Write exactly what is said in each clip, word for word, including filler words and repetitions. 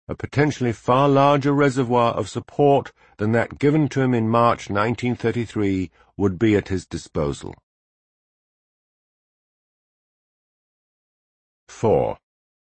a potentially far larger reservoir of support than that given to him in March nineteen thirty-three would be at his disposal. four.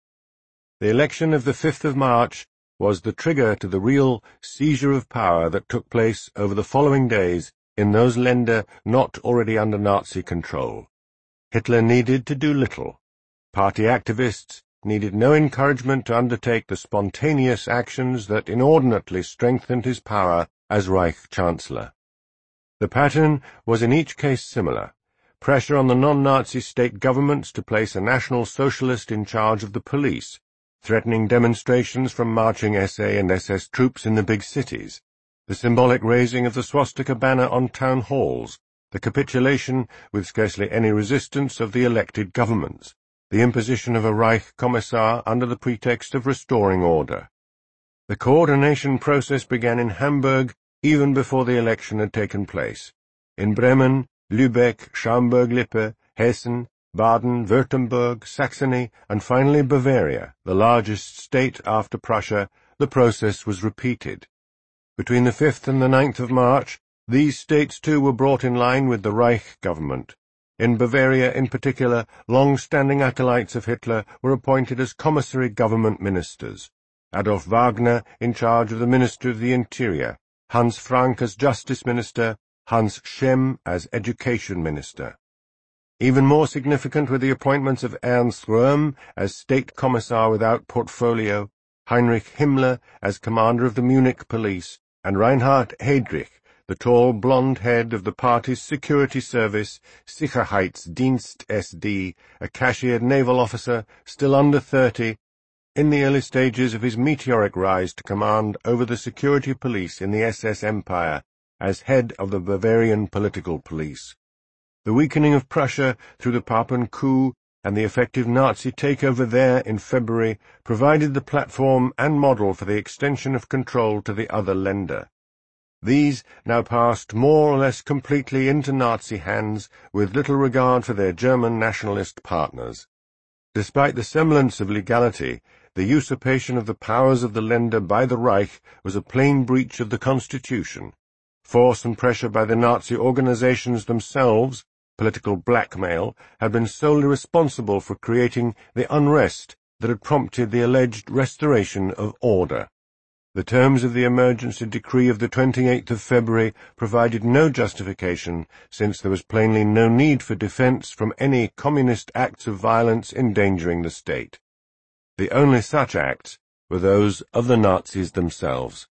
The election of the fifth of March was the trigger to the real seizure of power that took place over the following days in those Länder not already under Nazi control. Hitler needed to do little. Party activists needed no encouragement to undertake the spontaneous actions that inordinately strengthened his power as Reich Chancellor. The pattern was in each case similar: pressure on the non-Nazi state governments to place a National Socialist in charge of the police, threatening demonstrations from marching S A and S S troops in the big cities, the symbolic raising of the swastika banner on town halls, the capitulation, with scarcely any resistance, of the elected governments, the imposition of a Reich Kommissar under the pretext of restoring order. The coordination process began in Hamburg even before the election had taken place. In Bremen, Lübeck, Schaumburg-Lippe, Hessen, Baden, Württemberg, Saxony, and finally Bavaria, the largest state after Prussia, the process was repeated. Between the fifth and the ninth of March, these states too were brought in line with the Reich government. In Bavaria, in particular, long-standing acolytes of Hitler were appointed as commissary government ministers. Adolf Wagner in charge of the Ministry of the Interior, Hans Frank as Justice Minister, Hans Schemm as Education Minister. Even more significant were the appointments of Ernst Röhm as State Commissar without portfolio, Heinrich Himmler as commander of the Munich police, and Reinhard Heydrich, the tall blonde head of the party's security service, Sicherheitsdienst S D, a cashiered naval officer, still under thirty, in the early stages of his meteoric rise to command over the security police in the S S Empire as head of the Bavarian political police. The weakening of Prussia through the Papen coup and the effective Nazi takeover there in February provided the platform and model for the extension of control to the other Länder. These now passed more or less completely into Nazi hands, with little regard for their German nationalist partners. Despite the semblance of legality, the usurpation of the powers of the Länder by the Reich was a plain breach of the Constitution. Force and pressure by the Nazi organizations themselves, political blackmail, had been solely responsible for creating the unrest that had prompted the alleged restoration of order. The terms of the emergency decree of the twenty-eighth of February provided no justification, since there was plainly no need for defense from any communist acts of violence endangering the state. The only such acts were those of the Nazis themselves.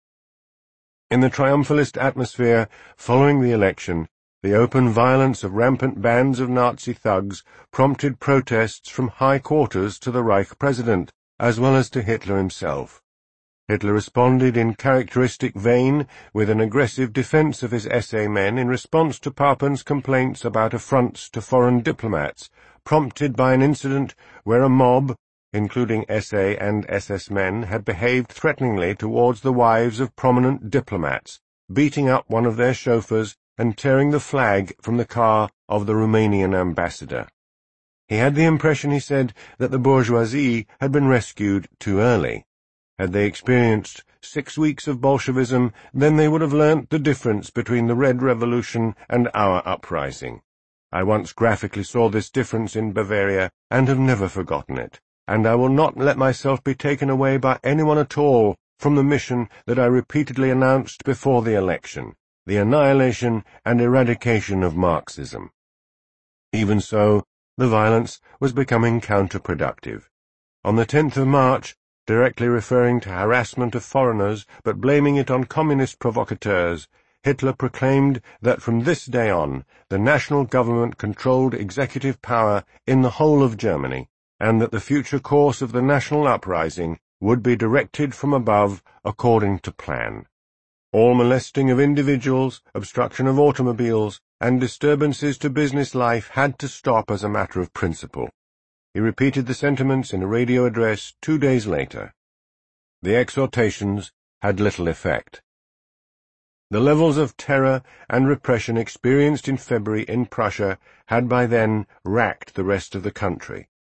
In the triumphalist atmosphere following the election, the open violence of rampant bands of Nazi thugs prompted protests from high quarters to the Reich president, as well as to Hitler himself. Hitler responded in characteristic vein with an aggressive defense of his S A men in response to Papen's complaints about affronts to foreign diplomats, prompted by an incident where a mob, including S A and S S men, had behaved threateningly towards the wives of prominent diplomats, beating up one of their chauffeurs and tearing the flag from the car of the Romanian ambassador. He had the impression, he said, that the bourgeoisie had been rescued too early. Had they experienced six weeks of Bolshevism, then they would have learnt the difference between the Red Revolution and our uprising. I once graphically saw this difference in Bavaria, and have never forgotten it, and I will not let myself be taken away by anyone at all from the mission that I repeatedly announced before the election, the annihilation and eradication of Marxism. Even so, the violence was becoming counterproductive. On the tenth of March, directly referring to harassment of foreigners, but blaming it on communist provocateurs, Hitler proclaimed that from this day on the national government controlled executive power in the whole of Germany, and that the future course of the national uprising would be directed from above according to plan. All molesting of individuals, obstruction of automobiles, and disturbances to business life had to stop as a matter of principle. He repeated the sentiments in a radio address two days later. The exhortations had little effect. The levels of terror and repression experienced in February in Prussia had by then racked the rest of the country.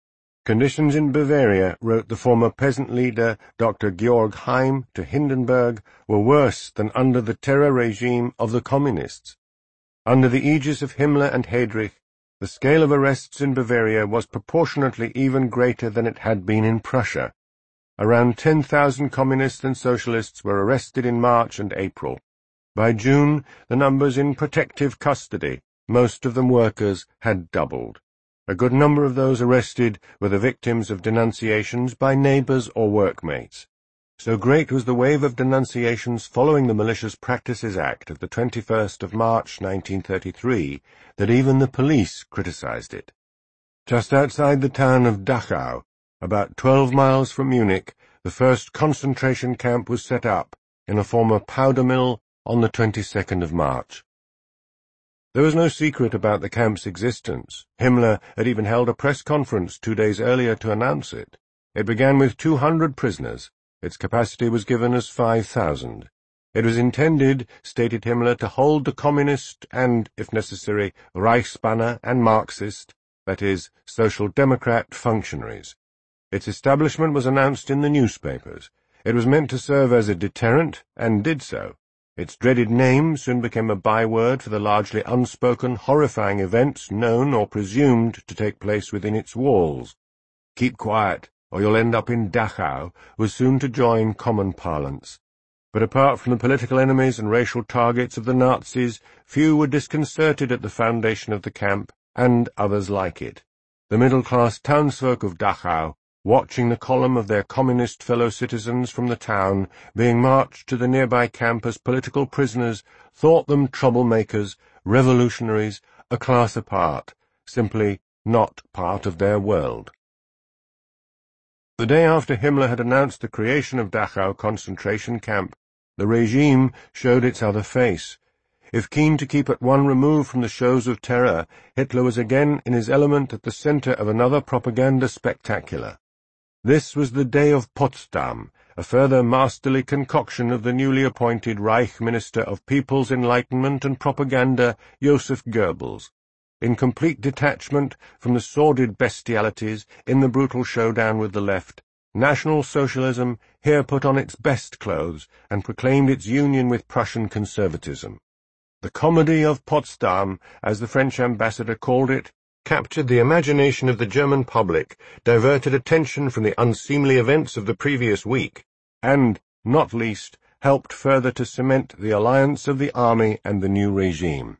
Conditions in Bavaria, wrote the former peasant leader Doctor Georg Heim to Hindenburg, were worse than under the terror regime of the Communists. Under the aegis of Himmler and Heydrich, the scale of arrests in Bavaria was proportionately even greater than it had been in Prussia. Around ten thousand communists and socialists were arrested in March and April. By June, the numbers in protective custody, most of them workers, had doubled. A good number of those arrested were the victims of denunciations by neighbours or workmates. So great was the wave of denunciations following the Malicious Practices Act of the twenty-first of March nineteen thirty-three that even the police criticised it. Just outside the town of Dachau, about twelve miles from Munich, the first concentration camp was set up in a former powder mill on the twenty-second of March. There was no secret about the camp's existence. Himmler had even held a press conference two days earlier to announce it. It began with two hundred prisoners. Its capacity was given as five thousand. It was intended, stated Himmler, to hold the communist and, if necessary, Reichsbanner and Marxist, that is, Social Democrat functionaries. Its establishment was announced in the newspapers. It was meant to serve as a deterrent, and did so. Its dreaded name soon became a byword for the largely unspoken, horrifying events known or presumed to take place within its walls. Keep quiet, or you'll end up in Dachau, was soon to join common parlance. But apart from the political enemies and racial targets of the Nazis, few were disconcerted at the foundation of the camp, and others like it. The middle-class townsfolk of Dachau, watching the column of their communist fellow citizens from the town being marched to the nearby camp as political prisoners, thought them troublemakers, revolutionaries, a class apart, simply not part of their world. The day after Himmler had announced the creation of Dachau concentration camp, the regime showed its other face. If keen to keep at one remove from the shows of terror, Hitler was again in his element at the centre of another propaganda spectacular. This was the Day of Potsdam, a further masterly concoction of the newly appointed Reich Minister of People's Enlightenment and Propaganda, Joseph Goebbels. In complete detachment from the sordid bestialities in the brutal showdown with the left, National Socialism here put on its best clothes and proclaimed its union with Prussian conservatism. The Comedy of Potsdam, as the French ambassador called it, captured the imagination of the German public, diverted attention from the unseemly events of the previous week, and, not least, helped further to cement the alliance of the army and the new regime.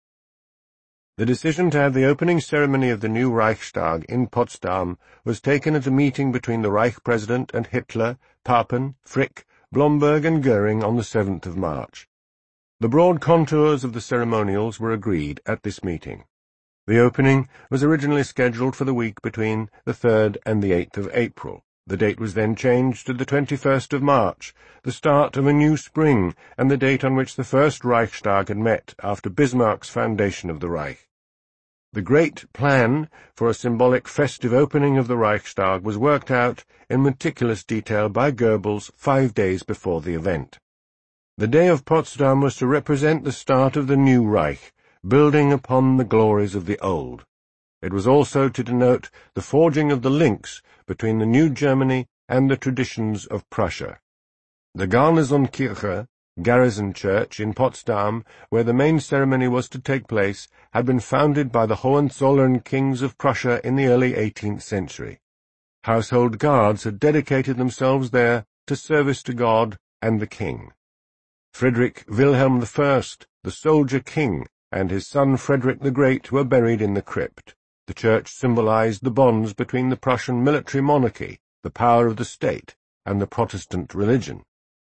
The decision to have the opening ceremony of the new Reichstag in Potsdam was taken at a meeting between the Reich President and Hitler, Papen, Frick, Blomberg and Goering on the seventh of March. The broad contours of the ceremonials were agreed at this meeting. The opening was originally scheduled for the week between the third and the eighth of April. The date was then changed to the twenty-first of March, the start of a new spring, and the date on which the first Reichstag had met after Bismarck's foundation of the Reich. The great plan for a symbolic festive opening of the Reichstag was worked out in meticulous detail by Goebbels five days before the event. The Day of Potsdam was to represent the start of the new Reich, building upon the glories of the old. It was also to denote the forging of the links between the new Germany and the traditions of Prussia. The Garnisonkirche, Garrison Church in Potsdam, where the main ceremony was to take place, had been founded by the Hohenzollern kings of Prussia in the early eighteenth century. Household guards had dedicated themselves there to service to God and the king. Friedrich Wilhelm the First, the soldier king, and his son Frederick the Great were buried in the crypt. The church symbolized the bonds between the Prussian military monarchy, the power of the state, and the Protestant religion.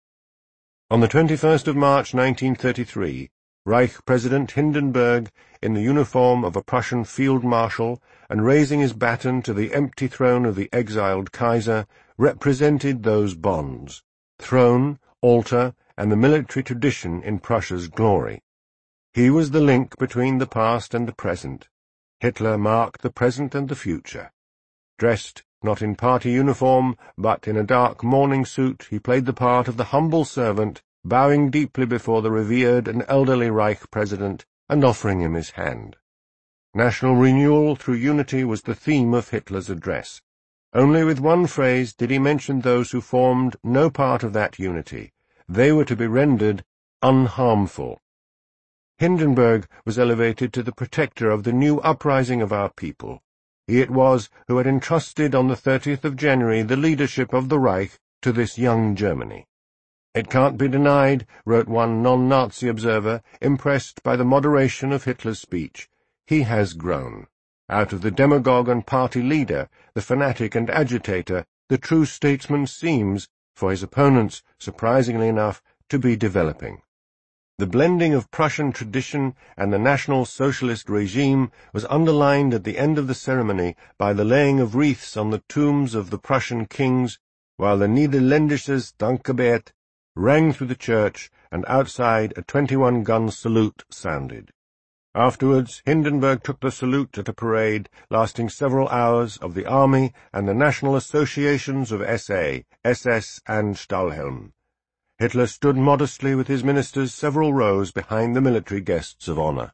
On the twenty-first of March nineteen thirty-three, Reich President Hindenburg, in the uniform of a Prussian field marshal, and raising his baton to the empty throne of the exiled Kaiser, represented those bonds, throne, altar, and the military tradition in Prussia's glory. He was the link between the past and the present. Hitler marked the present and the future. Dressed, not in party uniform, but in a dark mourning suit, he played the part of the humble servant, bowing deeply before the revered and elderly Reich President, and offering him his hand. National renewal through unity was the theme of Hitler's address. Only with one phrase did he mention those who formed no part of that unity. They were to be rendered unharmful. Hindenburg was elevated to the protector of the new uprising of our people. He it was who had entrusted on the thirtieth of January the leadership of the Reich to this young Germany. It can't be denied, wrote one non-Nazi observer, impressed by the moderation of Hitler's speech, he has grown. Out of the demagogue and party leader, the fanatic and agitator, the true statesman seems, for his opponents, surprisingly enough, to be developing. The blending of Prussian tradition and the National Socialist regime was underlined at the end of the ceremony by the laying of wreaths on the tombs of the Prussian kings, while the Niederländisches Dankgebet rang through the church, and outside a twenty-one gun salute sounded. Afterwards, Hindenburg took the salute at a parade lasting several hours of the Army and the National Associations of S A, S S, and Stahlhelm. Hitler stood modestly with his ministers several rows behind the military guests of honor.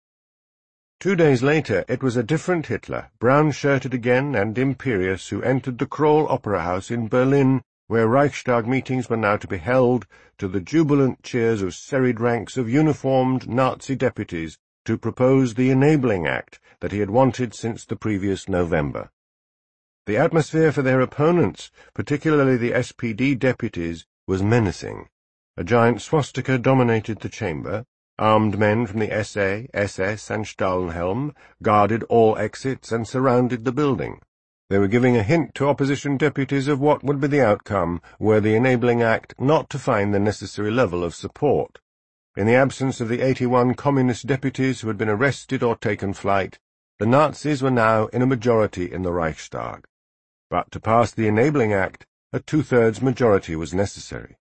Two days later, it was a different Hitler, brown-shirted again and imperious, who entered the Kroll Opera House in Berlin, where Reichstag meetings were now to be held, to the jubilant cheers of serried ranks of uniformed Nazi deputies, to propose the Enabling Act that he had wanted since the previous November. The atmosphere for their opponents, particularly the S P D deputies, was menacing. A giant swastika dominated the chamber. Armed men from the S A, S S, and Stahlhelm guarded all exits and surrounded the building. They were giving a hint to opposition deputies of what would be the outcome were the Enabling Act not to find the necessary level of support. In the absence of the eighty-one communist deputies who had been arrested or taken flight, the Nazis were now in a majority in the Reichstag. But to pass the Enabling Act, a two-thirds majority was necessary.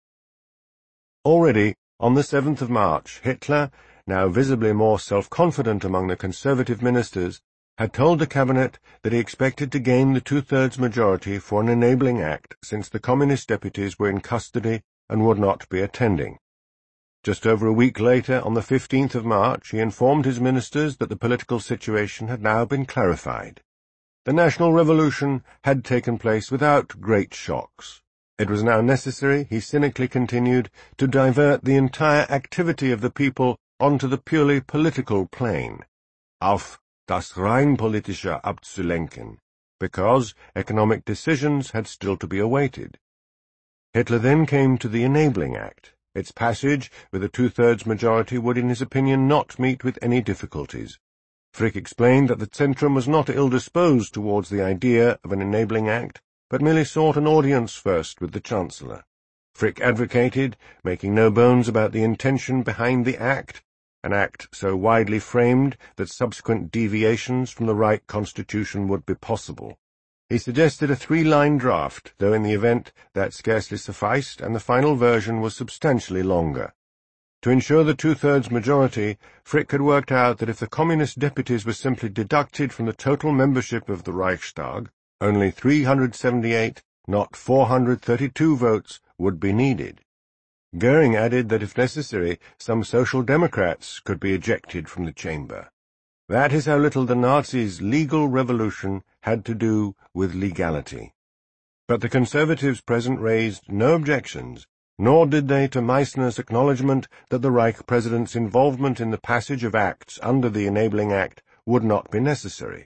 Already, on the seventh of March, Hitler, now visibly more self-confident among the conservative ministers, had told the cabinet that he expected to gain the two-thirds majority for an Enabling Act, since the communist deputies were in custody and would not be attending. Just over a week later, on the fifteenth of March, he informed his ministers that the political situation had now been clarified. The national revolution had taken place without great shocks. It was now necessary, he cynically continued, to divert the entire activity of the people onto the purely political plane, auf das rein politische abzulenken, because economic decisions had still to be awaited. Hitler then came to the Enabling Act. Its passage, with a two-thirds majority, would, in his opinion, not meet with any difficulties. Frick explained that the Zentrum was not ill-disposed towards the idea of an Enabling Act, but merely sought an audience first with the Chancellor. Frick advocated, making no bones about the intention behind the Act, an Act so widely framed that subsequent deviations from the Reich Constitution would be possible. He suggested a three-line draft, though in the event that scarcely sufficed, and the final version was substantially longer. To ensure the two-thirds majority, Frick had worked out that if the communist deputies were simply deducted from the total membership of the Reichstag, only three hundred seventy-eight, not four hundred thirty-two votes would be needed. Goering added that if necessary, some Social Democrats could be ejected from the chamber. That is how little the Nazis' legal revolution had to do with legality. But the conservatives present raised no objections, nor did they to Meissner's acknowledgment that the Reich President's involvement in the passage of acts under the Enabling Act would not be necessary.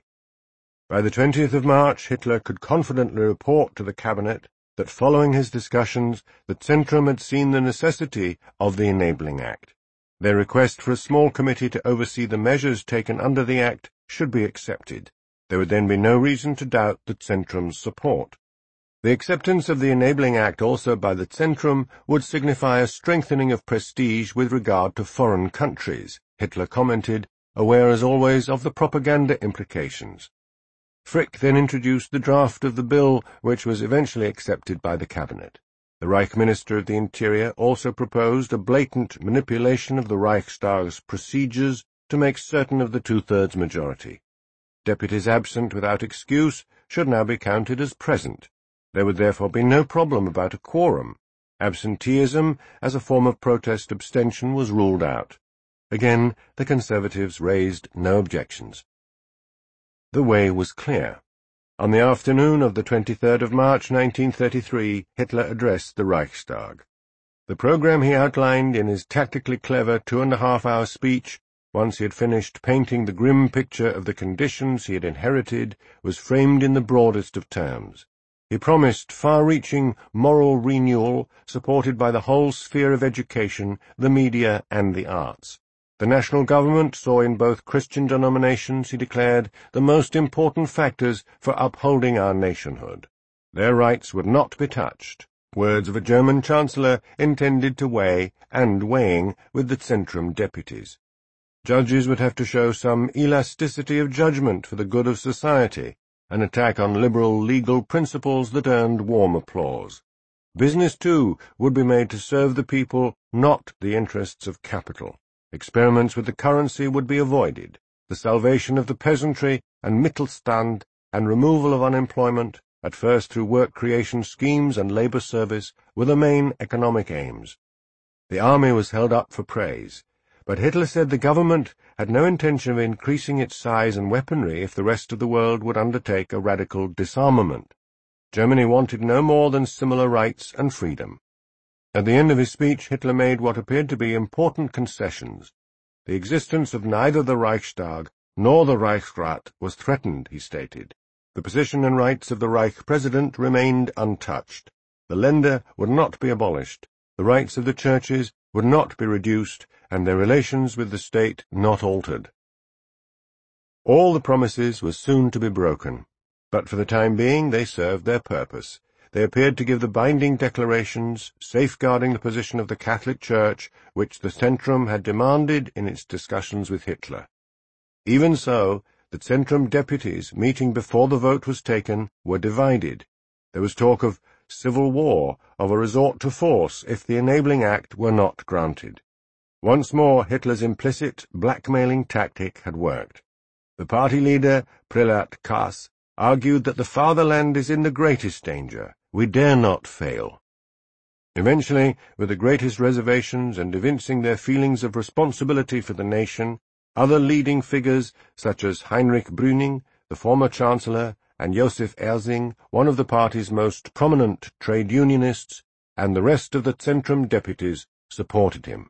By the twentieth of March, Hitler could confidently report to the cabinet that following his discussions, the Zentrum had seen the necessity of the Enabling Act. Their request for a small committee to oversee the measures taken under the Act should be accepted. There would then be no reason to doubt the Zentrum's support. The acceptance of the Enabling Act also by the Zentrum would signify a strengthening of prestige with regard to foreign countries, Hitler commented, aware as always of the propaganda implications. Frick then introduced the draft of the bill, which was eventually accepted by the cabinet. The Reich Minister of the Interior also proposed a blatant manipulation of the Reichstag's procedures to make certain of the two-thirds majority. Deputies absent without excuse should now be counted as present. There would therefore be no problem about a quorum. Absenteeism as a form of protest abstention was ruled out. Again, the Conservatives raised no objections. The way was clear. On the afternoon of the twenty-third of March nineteen thirty-three, Hitler addressed the Reichstag. The program he outlined in his tactically clever two-and-a-half-hour speech, once he had finished painting the grim picture of the conditions he had inherited, was framed in the broadest of terms. He promised far-reaching moral renewal supported by the whole sphere of education, the media, and the arts. The national government saw in both Christian denominations, he declared, the most important factors for upholding our nationhood. Their rights would not be touched. Words of a German chancellor intended to weigh, and weighing, with the Zentrum deputies. Judges would have to show some elasticity of judgment for the good of society, an attack on liberal legal principles that earned warm applause. Business, too, would be made to serve the people, not the interests of capital. Experiments with the currency would be avoided. The salvation of the peasantry and Mittelstand and removal of unemployment, at first through work creation schemes and labor service, were the main economic aims. The army was held up for praise. But Hitler said the government had no intention of increasing its size and weaponry if the rest of the world would undertake a radical disarmament. Germany wanted no more than similar rights and freedom. At the end of his speech, Hitler made what appeared to be important concessions. The existence of neither the Reichstag nor the Reichsrat was threatened, he stated. The position and rights of the Reich President remained untouched. The Länder would not be abolished. The rights of the churches would not be reduced, and their relations with the state not altered. All the promises were soon to be broken, but for the time being they served their purpose. They appeared to give the binding declarations, safeguarding the position of the Catholic Church, which the Zentrum had demanded in its discussions with Hitler. Even so, the Zentrum deputies, meeting before the vote was taken, were divided. There was talk of civil war, of a resort to force if the enabling act were not granted. Once more Hitler's implicit blackmailing tactic had worked. The party leader, Prelat Kaas, argued that the fatherland is in the greatest danger. We dare not fail. Eventually, with the greatest reservations and evincing their feelings of responsibility for the nation, other leading figures, such as Heinrich Brüning, the former chancellor, and Josef Ersing, one of the party's most prominent trade unionists, and the rest of the Zentrum deputies, supported him.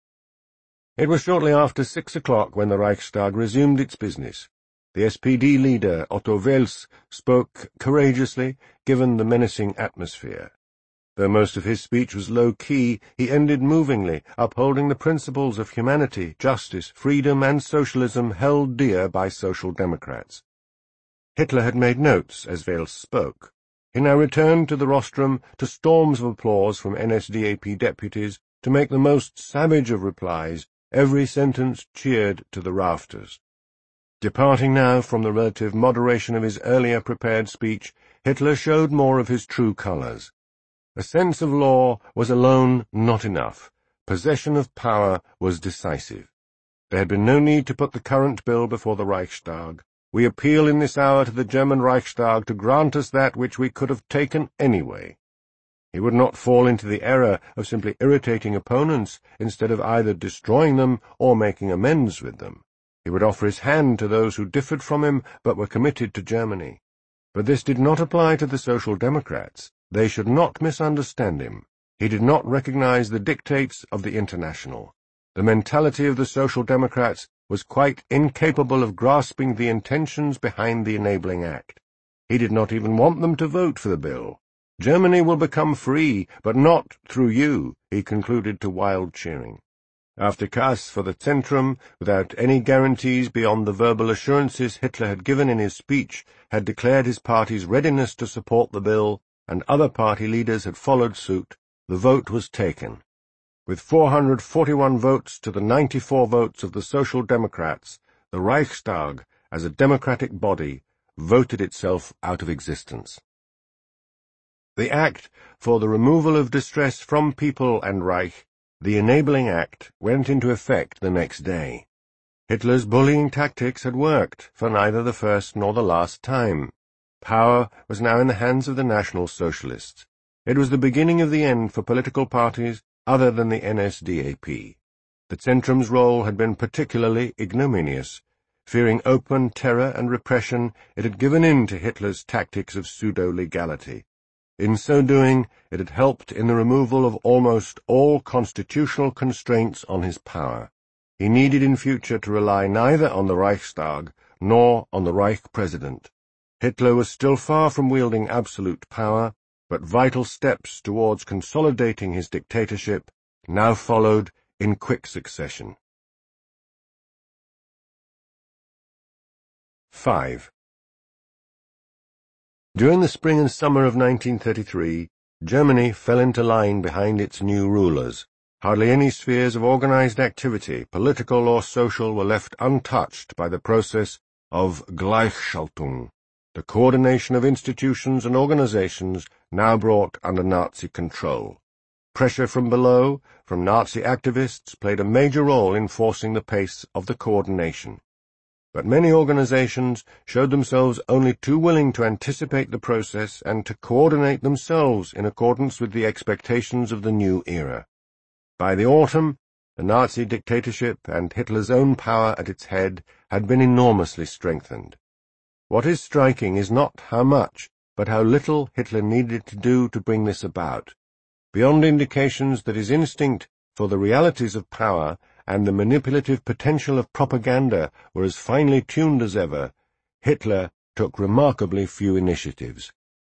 It was shortly after six o'clock when the Reichstag resumed its business. The S P D leader, Otto Wels, spoke courageously, given the menacing atmosphere. Though most of his speech was low-key, he ended movingly, upholding the principles of humanity, justice, freedom, and socialism held dear by Social Democrats. Hitler had made notes as Wels spoke. He now returned to the rostrum to storms of applause from N S D A P deputies to make the most savage of replies. Every sentence cheered to the rafters. Departing now from the relative moderation of his earlier prepared speech, Hitler showed more of his true colours. A sense of law was alone not enough. Possession of power was decisive. There had been no need to put the current bill before the Reichstag. We appeal in this hour to the German Reichstag to grant us that which we could have taken anyway. He would not fall into the error of simply irritating opponents instead of either destroying them or making amends with them. He would offer his hand to those who differed from him but were committed to Germany. But this did not apply to the Social Democrats. They should not misunderstand him. He did not recognize the dictates of the International. The mentality of the Social Democrats was quite incapable of grasping the intentions behind the Enabling Act. He did not even want them to vote for the bill. Germany will become free, but not through you, he concluded to wild cheering. After Kaas for the Zentrum, without any guarantees beyond the verbal assurances Hitler had given in his speech, had declared his party's readiness to support the bill, and other party leaders had followed suit, the vote was taken. With four hundred forty-one votes to the ninety-four votes of the Social Democrats, the Reichstag, as a democratic body, voted itself out of existence. The Act for the Removal of Distress from People and Reich, the Enabling Act, went into effect the next day. Hitler's bullying tactics had worked for neither the first nor the last time. Power was now in the hands of the National Socialists. It was the beginning of the end for political parties other than the N S D A P. The Zentrum's role had been particularly ignominious. Fearing open terror and repression, it had given in to Hitler's tactics of pseudo-legality. In so doing, it had helped in the removal of almost all constitutional constraints on his power. He needed in future to rely neither on the Reichstag nor on the Reich President. Hitler was still far from wielding absolute power, but vital steps towards consolidating his dictatorship now followed in quick succession. five. During the spring and summer of nineteen thirty-three, Germany fell into line behind its new rulers. Hardly any spheres of organized activity, political or social, were left untouched by the process of Gleichschaltung, the coordination of institutions and organizations now brought under Nazi control. Pressure from below, from Nazi activists, played a major role in forcing the pace of the coordination. But many organizations showed themselves only too willing to anticipate the process and to coordinate themselves in accordance with the expectations of the new era. By the autumn, the Nazi dictatorship and Hitler's own power at its head had been enormously strengthened. What is striking is not how much, but how little Hitler needed to do to bring this about. Beyond indications that his instinct for the realities of power and the manipulative potential of propaganda were as finely tuned as ever, Hitler took remarkably few initiatives.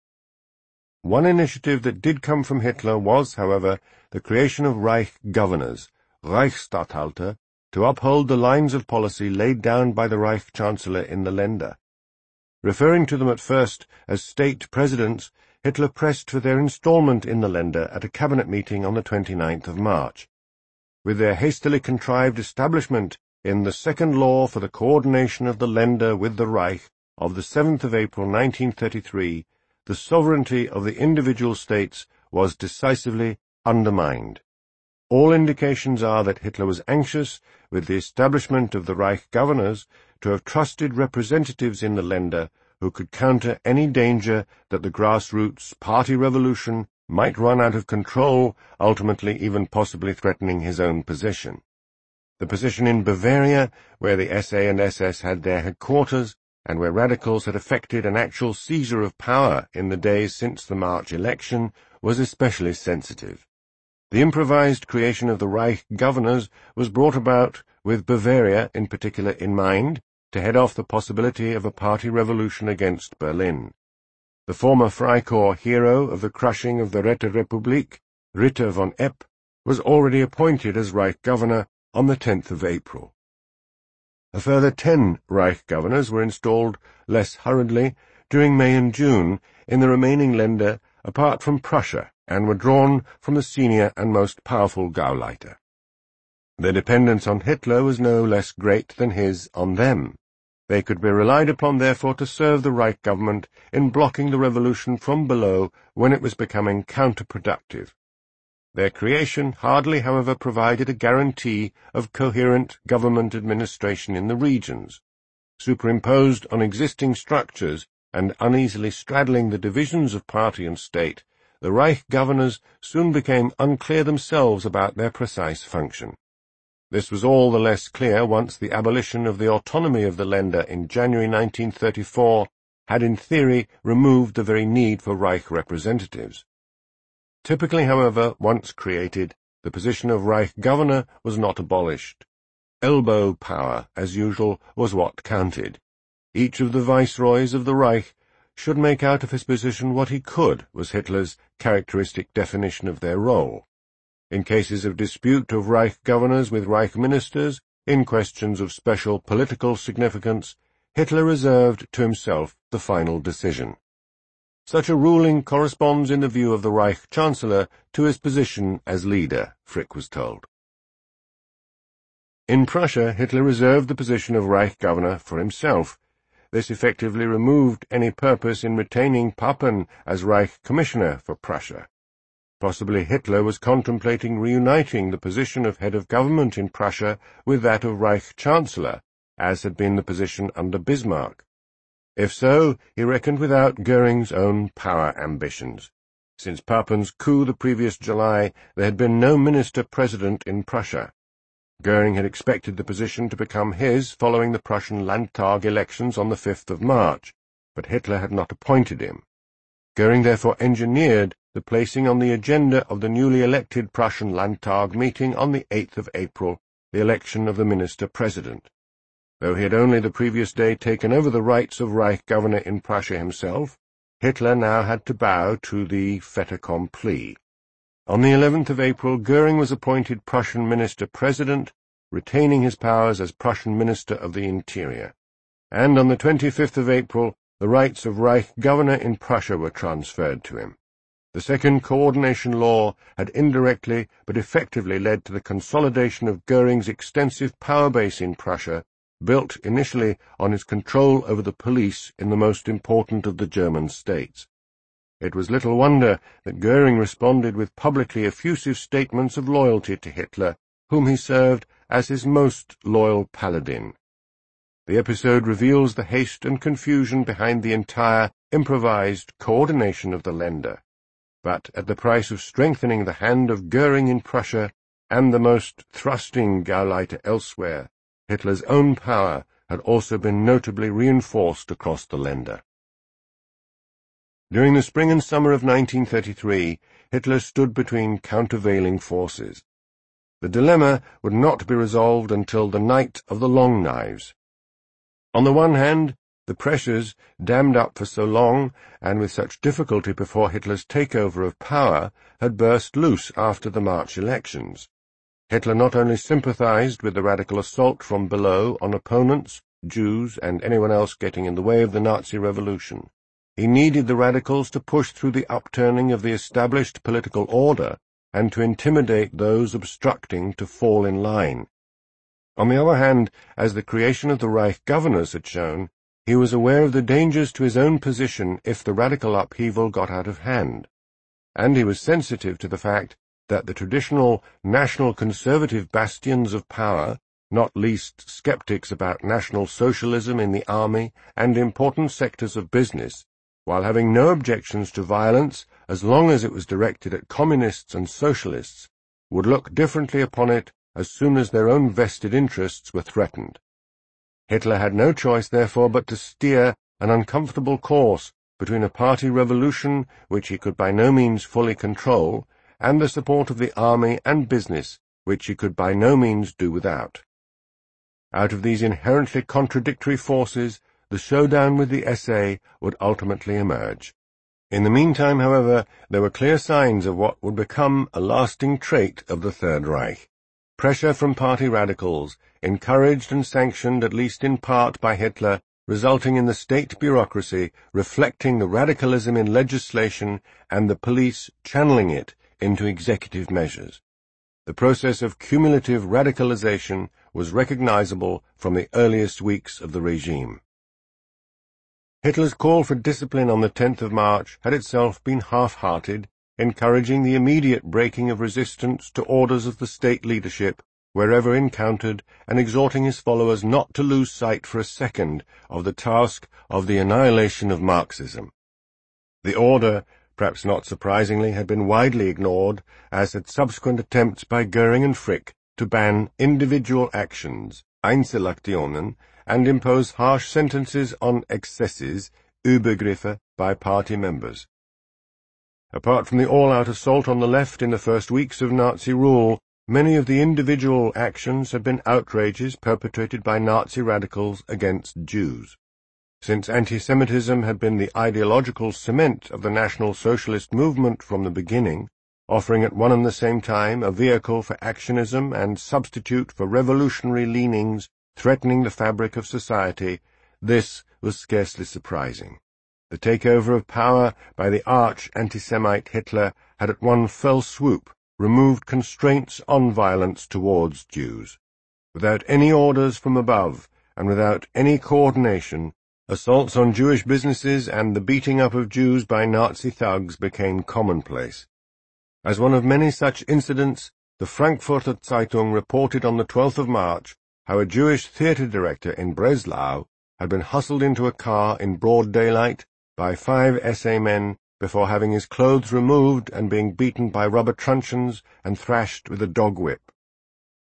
One initiative that did come from Hitler was, however, the creation of Reich governors, Reichsstatthalter, to uphold the lines of policy laid down by the Reich Chancellor in the Länder. Referring to them at first as state presidents, Hitler pressed for their installment in the Länder at a cabinet meeting on the twenty-ninth of March. With their hastily contrived establishment in the second law for the coordination of the Länder with the Reich of the seventh of April nineteen thirty-three, the sovereignty of the individual states was decisively undermined. All indications are that Hitler was anxious, with the establishment of the Reich governors, to have trusted representatives in the Länder who could counter any danger that the grassroots party revolution might run out of control, ultimately even possibly threatening his own position. The position in Bavaria, where the S A and S S had their headquarters, and where radicals had effected an actual seizure of power in the days since the March election, was especially sensitive. The improvised creation of the Reich governors was brought about with Bavaria in particular in mind, to head off the possibility of a party revolution against Berlin. The former Freikorps hero of the crushing of the Räterepublik, Ritter von Epp, was already appointed as Reich governor on the tenth of April. A further ten Reich governors were installed less hurriedly during May and June in the remaining Länder apart from Prussia, and were drawn from the senior and most powerful Gauleiter. Their dependence on Hitler was no less great than his on them. They could be relied upon, therefore, to serve the Reich government in blocking the revolution from below when it was becoming counterproductive. Their creation hardly, however, provided a guarantee of coherent government administration in the regions. Superimposed on existing structures and uneasily straddling the divisions of party and state, the Reich governors soon became unclear themselves about their precise function. This was all the less clear once the abolition of the autonomy of the Länder in January nineteen thirty-four had in theory removed the very need for Reich representatives. Typically, however, once created, the position of Reich governor was not abolished. Elbow power, as usual, was what counted. Each of the viceroys of the Reich should make out of his position what he could, was Hitler's characteristic definition of their role. In cases of dispute of Reich governors with Reich ministers, in questions of special political significance, Hitler reserved to himself the final decision. Such a ruling corresponds in the view of the Reich Chancellor to his position as leader, Frick was told. In Prussia, Hitler reserved the position of Reich governor for himself. This effectively removed any purpose in retaining Papen as Reich commissioner for Prussia. Possibly Hitler was contemplating reuniting the position of head of government in Prussia with that of Reich Chancellor, as had been the position under Bismarck. If so, he reckoned without Goering's own power ambitions. Since Papen's coup the previous July, there had been no minister-president in Prussia. Goering had expected the position to become his following the Prussian Landtag elections on the fifth of March, but Hitler had not appointed him. Goering therefore engineered the placing on the agenda of the newly elected Prussian Landtag meeting on the eighth of April the election of the Minister-President. Though he had only the previous day taken over the rights of Reich Governor in Prussia himself, Hitler now had to bow to the fait accompli. On the eleventh of April, Goering was appointed Prussian Minister-President, retaining his powers as Prussian Minister of the Interior. And on the twenty-fifth of April, the rights of Reich Governor in Prussia were transferred to him. The second coordination law had indirectly but effectively led to the consolidation of Goering's extensive power base in Prussia, built initially on his control over the police in the most important of the German states. It was little wonder that Goering responded with publicly effusive statements of loyalty to Hitler, whom he served as his most loyal paladin. The episode reveals the haste and confusion behind the entire improvised coordination of the Länder, but at the price of strengthening the hand of Goering in Prussia and the most thrusting Gauleiter elsewhere, Hitler's own power had also been notably reinforced across the Länder. During the spring and summer of nineteen thirty-three, Hitler stood between countervailing forces. The dilemma would not be resolved until the night of the Long Knives. On the one hand, the pressures, dammed up for so long and with such difficulty before Hitler's takeover of power, had burst loose after the March elections. Hitler not only sympathized with the radical assault from below on opponents, Jews, and anyone else getting in the way of the Nazi revolution. He needed the radicals to push through the upturning of the established political order and to intimidate those obstructing to fall in line. On the other hand, as the creation of the Reich governors had shown, he was aware of the dangers to his own position if the radical upheaval got out of hand, and he was sensitive to the fact that the traditional national conservative bastions of power, not least skeptics about National Socialism in the army and important sectors of business, while having no objections to violence as long as it was directed at communists and socialists, would look differently upon it as soon as their own vested interests were threatened. Hitler had no choice, therefore, but to steer an uncomfortable course between a party revolution which he could by no means fully control and the support of the army and business which he could by no means do without. Out of these inherently contradictory forces, the showdown with the S A would ultimately emerge. In the meantime, however, there were clear signs of what would become a lasting trait of the Third Reich. Pressure from party radicals, encouraged and sanctioned at least in part by Hitler, resulting in the state bureaucracy reflecting the radicalism in legislation and the police channeling it into executive measures. The process of cumulative radicalization was recognizable from the earliest weeks of the regime. Hitler's call for discipline on the tenth of March had itself been half-hearted, encouraging the immediate breaking of resistance to orders of the state leadership wherever encountered, and exhorting his followers not to lose sight for a second of the task of the annihilation of Marxism. The order, perhaps not surprisingly, had been widely ignored, as had subsequent attempts by Goering and Frick to ban individual actions, Einzelaktionen, and impose harsh sentences on excesses, Übergriffe, by party members. Apart from the all-out assault on the left in the first weeks of Nazi rule, many of the individual actions had been outrages perpetrated by Nazi radicals against Jews. Since anti-Semitism had been the ideological cement of the National Socialist movement from the beginning, offering at one and the same time a vehicle for actionism and substitute for revolutionary leanings threatening the fabric of society, this was scarcely surprising. The takeover of power by the arch-anti-Semite Hitler had at one fell swoop removed constraints on violence towards Jews. Without any orders from above, and without any coordination, assaults on Jewish businesses and the beating up of Jews by Nazi thugs became commonplace. As one of many such incidents, the Frankfurter Zeitung reported on the twelfth of March how a Jewish theatre director in Breslau had been hustled into a car in broad daylight by five S A men before having his clothes removed and being beaten by rubber truncheons and thrashed with a dog whip.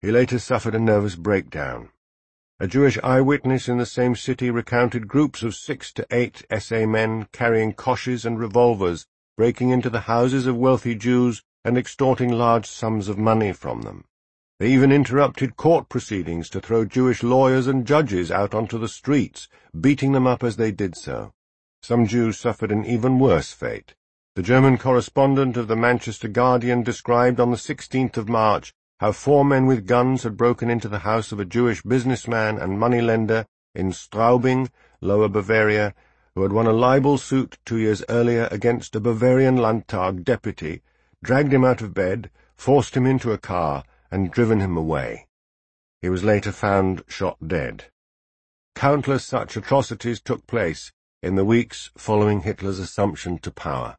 He later suffered a nervous breakdown. A Jewish eyewitness in the same city recounted groups of six to eight S A men carrying koshes and revolvers, breaking into the houses of wealthy Jews and extorting large sums of money from them. They even interrupted court proceedings to throw Jewish lawyers and judges out onto the streets, beating them up as they did so. Some Jews suffered an even worse fate. The German correspondent of the Manchester Guardian described on the sixteenth of March how four men with guns had broken into the house of a Jewish businessman and moneylender in Straubing, Lower Bavaria, who had won a libel suit two years earlier against a Bavarian Landtag deputy, dragged him out of bed, forced him into a car, and driven him away. He was later found shot dead. Countless such atrocities took place in the weeks following Hitler's assumption to power.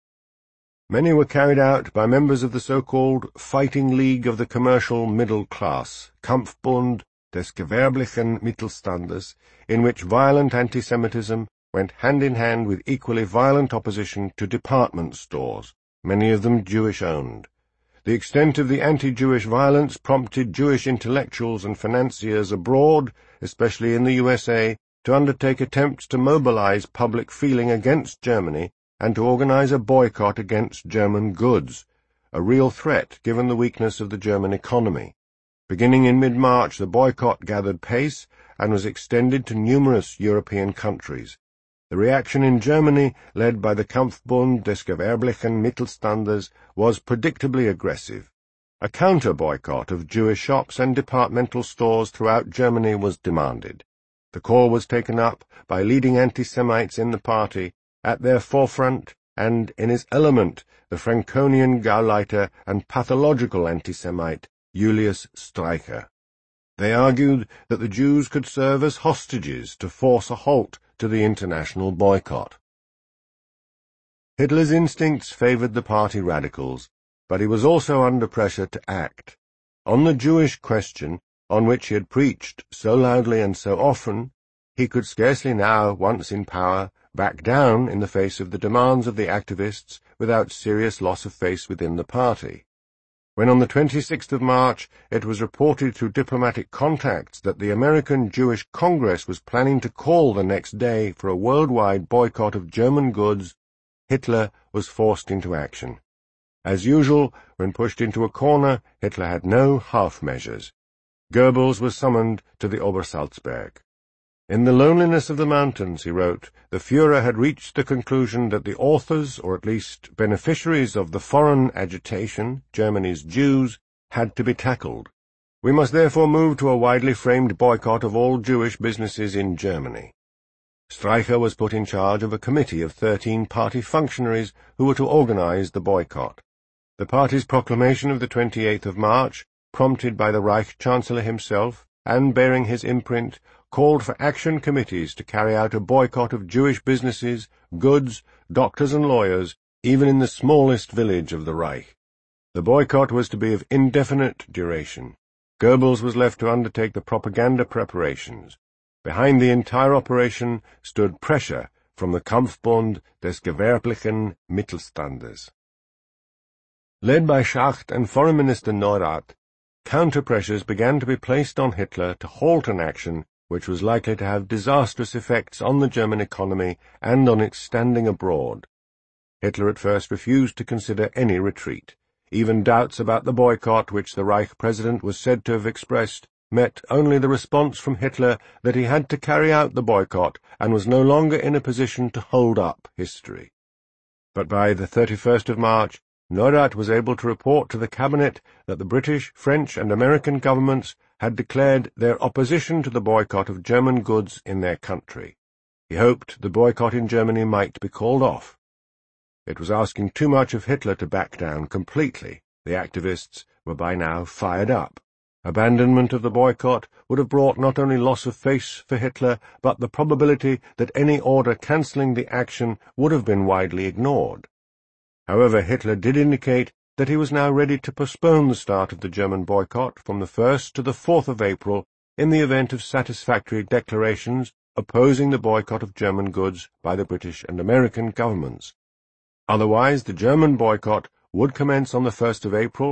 Many were carried out by members of the so-called Fighting League of the Commercial Middle Class, Kampfbund des Gewerblichen Mittelstandes, in which violent anti-Semitism went hand-in-hand with equally violent opposition to department stores, many of them Jewish-owned. The extent of the anti-Jewish violence prompted Jewish intellectuals and financiers abroad, especially in the U S A, to undertake attempts to mobilize public feeling against Germany and to organize a boycott against German goods, a real threat given the weakness of the German economy. Beginning in mid-March, the boycott gathered pace and was extended to numerous European countries. The reaction in Germany, led by the Kampfbund des Gewerblichen Mittelstandes, was predictably aggressive. A counter-boycott of Jewish shops and departmental stores throughout Germany was demanded. The call was taken up by leading anti-Semites in the party, at their forefront, and in his element, the Franconian Gauleiter and pathological anti-Semite, Julius Streicher. They argued that the Jews could serve as hostages to force a halt to the international boycott. Hitler's instincts favored the party radicals, but he was also under pressure to act. On the Jewish question, on which he had preached so loudly and so often, he could scarcely now, once in power, back down in the face of the demands of the activists without serious loss of face within the party. When on the twenty-sixth of March it was reported through diplomatic contacts that the American Jewish Congress was planning to call the next day for a worldwide boycott of German goods, Hitler was forced into action. As usual, when pushed into a corner, Hitler had no half measures. Goebbels was summoned to the Obersalzberg. In the loneliness of the mountains, he wrote, the Führer had reached the conclusion that the authors, or at least beneficiaries of the foreign agitation, Germany's Jews, had to be tackled. We must therefore move to a widely framed boycott of all Jewish businesses in Germany. Streicher was put in charge of a committee of thirteen party functionaries who were to organize the boycott. The party's proclamation of the twenty-eighth of March, prompted by the Reich Chancellor himself, and bearing his imprint, called for action committees to carry out a boycott of Jewish businesses, goods, doctors and lawyers, even in the smallest village of the Reich. The boycott was to be of indefinite duration. Goebbels was left to undertake the propaganda preparations. Behind the entire operation stood pressure from the Kampfbund des Gewerblichen Mittelstandes. Led by Schacht and Foreign Minister Neurath, counter-pressures began to be placed on Hitler to halt an action which was likely to have disastrous effects on the German economy and on its standing abroad. Hitler at first refused to consider any retreat. Even doubts about the boycott which the Reich president was said to have expressed met only the response from Hitler that he had to carry out the boycott and was no longer in a position to hold up history. But by the thirty-first of March, Neurath was able to report to the cabinet that the British, French, and American governments had declared their opposition to the boycott of German goods in their country. He hoped the boycott in Germany might be called off. It was asking too much of Hitler to back down completely. The activists were by now fired up. Abandonment of the boycott would have brought not only loss of face for Hitler, but the probability that any order cancelling the action would have been widely ignored. However, Hitler did indicate that he was now ready to postpone the start of the German boycott from the first to the fourth of April in the event of satisfactory declarations opposing the boycott of German goods by the British and American governments. Otherwise, the German boycott would commence on the first of April,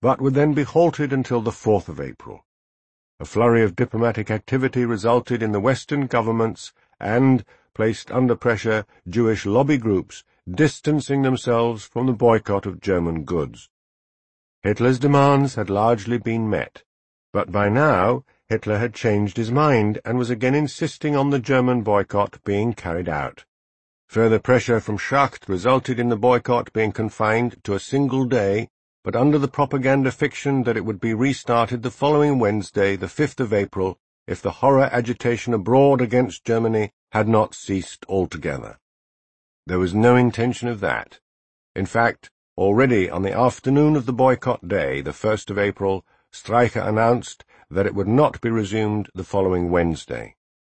but would then be halted until the fourth of April. A flurry of diplomatic activity resulted in the Western governments and, placed under pressure, Jewish lobby groups distancing themselves from the boycott of German goods. Hitler's demands had largely been met, but by now Hitler had changed his mind and was again insisting on the German boycott being carried out. Further pressure from Schacht resulted in the boycott being confined to a single day, but under the propaganda fiction that it would be restarted the following Wednesday, the fifth of April, if the horror agitation abroad against Germany had not ceased altogether. There was no intention of that. In fact, already on the afternoon of the boycott day, the first of April, Streicher announced that it would not be resumed the following Wednesday.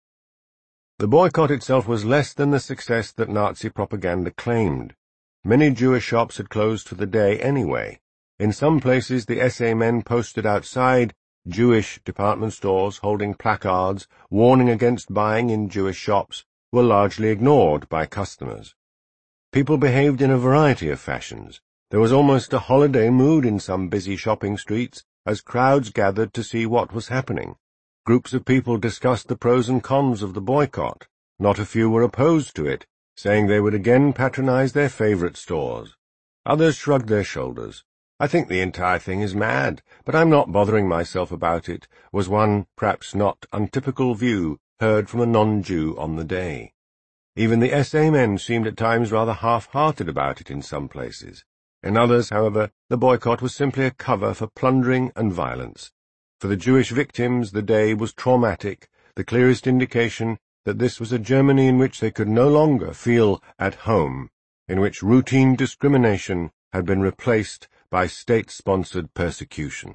The boycott itself was less than the success that Nazi propaganda claimed. Many Jewish shops had closed for the day anyway. In some places the S A men posted outside Jewish department stores holding placards warning against buying in Jewish shops were largely ignored by customers. People behaved in a variety of fashions. There was almost a holiday mood in some busy shopping streets as crowds gathered to see what was happening. Groups of people discussed the pros and cons of the boycott. Not a few were opposed to it, saying they would again patronize their favorite stores. Others shrugged their shoulders. "I think the entire thing is mad, but I'm not bothering myself about it," was one, perhaps not untypical view heard from a non-Jew on the day. Even the S A men seemed at times rather half-hearted about it in some places. In others, however, the boycott was simply a cover for plundering and violence. For the Jewish victims, the day was traumatic, the clearest indication that this was a Germany in which they could no longer feel at home, in which routine discrimination had been replaced by state-sponsored persecution.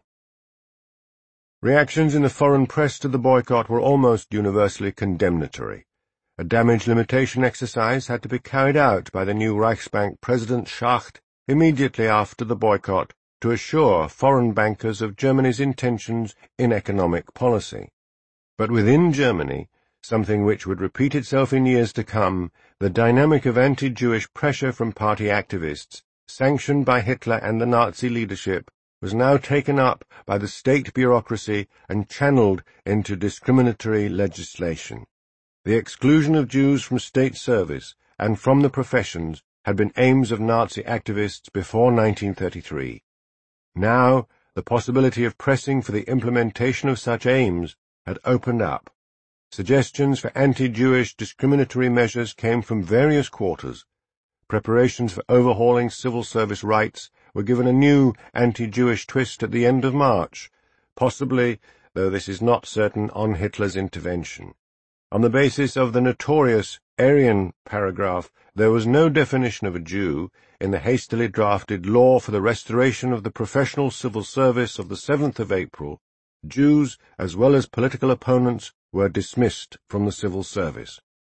Reactions in the foreign press to the boycott were almost universally condemnatory. A damage limitation exercise had to be carried out by the new Reichsbank President Schacht immediately after the boycott to assure foreign bankers of Germany's intentions in economic policy. But within Germany, something which would repeat itself in years to come, the dynamic of anti-Jewish pressure from party activists, sanctioned by Hitler and the Nazi leadership, was now taken up by the state bureaucracy and channeled into discriminatory legislation. The exclusion of Jews from state service and from the professions had been aims of Nazi activists before nineteen thirty-three. Now, the possibility of pressing for the implementation of such aims had opened up. Suggestions for anti-Jewish discriminatory measures came from various quarters. Preparations for overhauling civil service rights were given a new anti-Jewish twist at the end of March, possibly, though this is not certain, on Hitler's intervention. On the basis of the notorious Aryan paragraph, there was no definition of a Jew in the hastily drafted Law for the Restoration of the Professional Civil Service of the seventh of April. Jews, as well as political opponents, were dismissed from the civil service.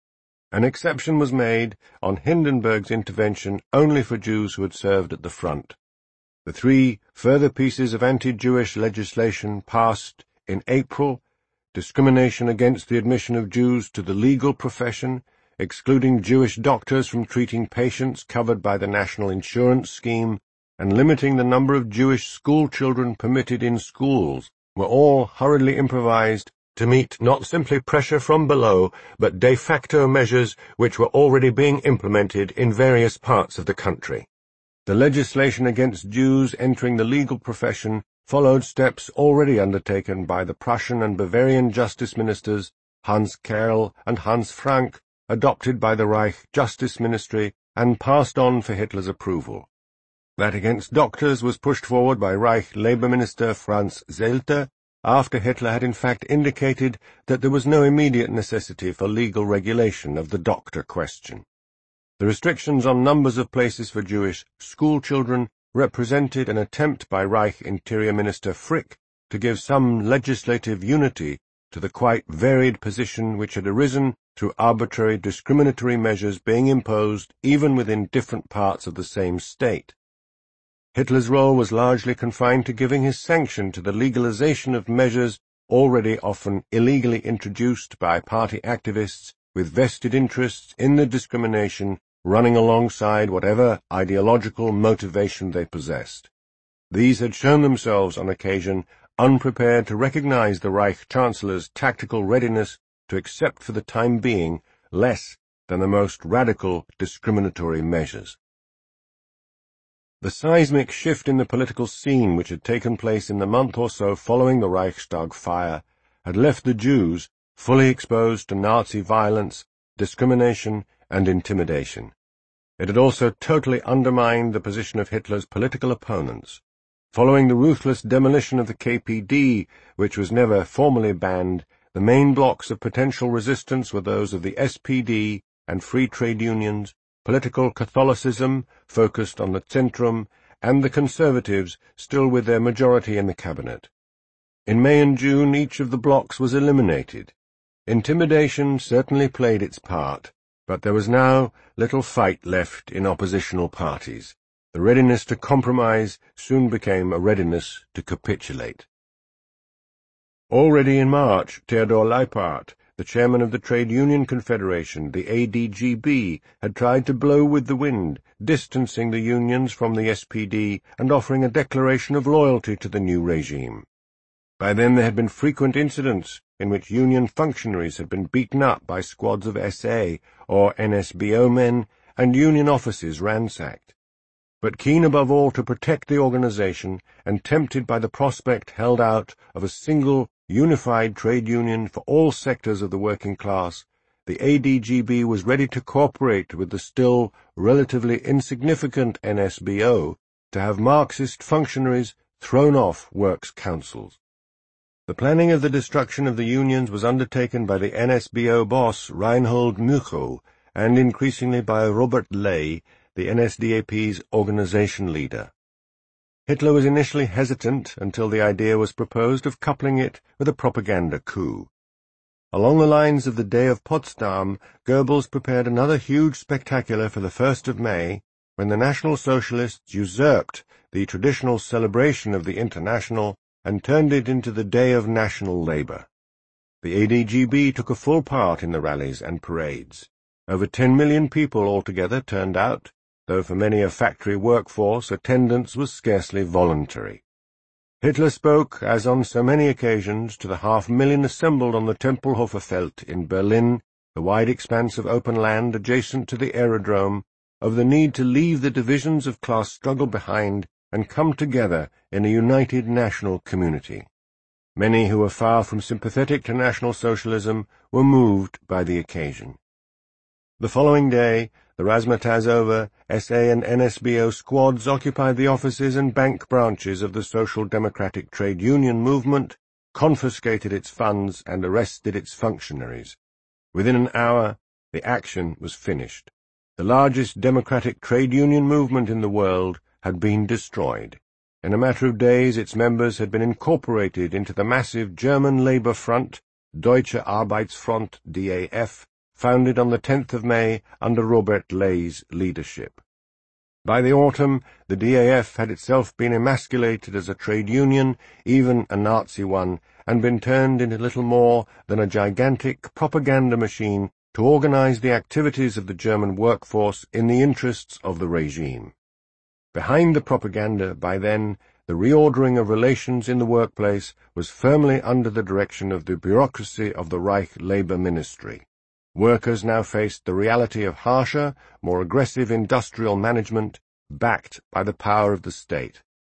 An exception was made on Hindenburg's intervention only for Jews who had served at the front. The three further pieces of anti-Jewish legislation passed in April: discrimination against the admission of Jews to the legal profession, excluding Jewish doctors from treating patients covered by the National Insurance Scheme, and limiting the number of Jewish school children permitted in schools, were all hurriedly improvised to meet not simply pressure from below, but de facto measures which were already being implemented in various parts of the country. The legislation against Jews entering the legal profession followed steps already undertaken by the Prussian and Bavarian justice ministers Hans Kerl and Hans Frank, adopted by the Reich Justice Ministry, and passed on for Hitler's approval. That against doctors was pushed forward by Reich Labour Minister Franz Zelter, after Hitler had in fact indicated that there was no immediate necessity for legal regulation of the doctor question. The restrictions on numbers of places for Jewish school children represented an attempt by Reich Interior Minister Frick to give some legislative unity to the quite varied position which had arisen through arbitrary discriminatory measures being imposed even within different parts of the same state. Hitler's role was largely confined to giving his sanction to the legalization of measures already often illegally introduced by party activists with vested interests in the discrimination running alongside whatever ideological motivation they possessed. These had shown themselves on occasion unprepared to recognize the Reich Chancellor's tactical readiness to accept for the time being less than the most radical discriminatory measures. The seismic shift in the political scene which had taken place in the month or so following the Reichstag fire had left the Jews fully exposed to Nazi violence, discrimination, and intimidation. It had also totally undermined the position of Hitler's political opponents. Following the ruthless demolition of the K P D, which was never formally banned, the main blocks of potential resistance were those of the S P D and free trade unions, political Catholicism, focused on the Zentrum, and the Conservatives, still with their majority in the cabinet. In May and June each of the blocks was eliminated. Intimidation certainly played its part, but there was now little fight left in oppositional parties. The readiness to compromise soon became a readiness to capitulate. Already in March, Theodor Leipart, the chairman of the Trade Union Confederation, the A D G B, had tried to blow with the wind, distancing the unions from the S P D and offering a declaration of loyalty to the new regime. By then there had been frequent incidents in which union functionaries had been beaten up by squads of S A or N S B O men and union offices ransacked. But keen above all to protect the organization and tempted by the prospect held out of a single, unified trade union for all sectors of the working class, the A D G B was ready to cooperate with the still relatively insignificant N S B O to have Marxist functionaries thrown off works councils. The planning of the destruction of the unions was undertaken by the N S B O boss Reinhold Müchow and increasingly by Robert Ley, the N S D A P's organization leader. Hitler was initially hesitant until the idea was proposed of coupling it with a propaganda coup. Along the lines of the Day of Potsdam, Goebbels prepared another huge spectacular for the first of May, when the National Socialists usurped the traditional celebration of the International and turned it into the Day of National Labor. The A D G B took a full part in the rallies and parades. Over ten million people altogether turned out, though for many a factory workforce attendance was scarcely voluntary. Hitler spoke, as on so many occasions, to the half-million assembled on the Tempelhofer Feld in Berlin, the wide expanse of open land adjacent to the aerodrome, of the need to leave the divisions of class struggle behind and come together in a united national community. Many who were far from sympathetic to National Socialism were moved by the occasion. The following day, the razzmatazz over, S A and N S B O squads occupied the offices and bank branches of the Social Democratic Trade Union movement, confiscated its funds, and arrested its functionaries. Within an hour, the action was finished. The largest democratic trade union movement in the world had been destroyed. In a matter of days, its members had been incorporated into the massive German Labour Front, Deutsche Arbeitsfront D A F, founded on the tenth of May under Robert Ley's leadership. By the autumn, the D A F had itself been emasculated as a trade union, even a Nazi one, and been turned into little more than a gigantic propaganda machine to organize the activities of the German workforce in the interests of the regime. Behind the propaganda, by then, the reordering of relations in the workplace was firmly under the direction of the bureaucracy of the Reich Labour Ministry. Workers now faced the reality of harsher, more aggressive industrial management, backed by the power of the state.